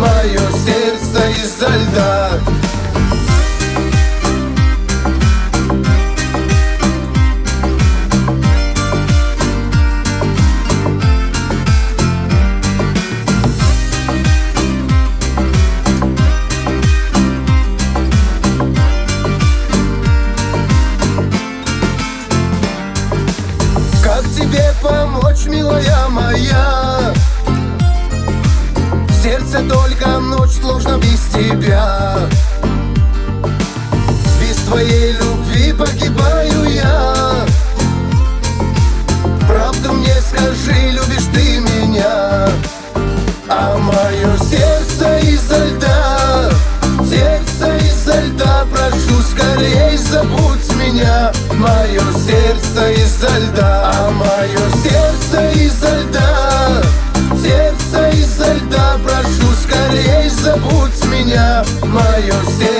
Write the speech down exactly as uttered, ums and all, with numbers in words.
мое сердце изо льда. Как тебе помочь, милая моя? В сердце только ночь, сложно без тебя. Без твоей любви погибаю я. Правду мне скажи, любишь ты меня? А мое сердце изо льда, сердце изо льда, прошу, скорей забудь меня. Мое сердце изо льда, а мое сердце изо льда, сердце изо льда, прошу, скорей забудь меня. Мое сердце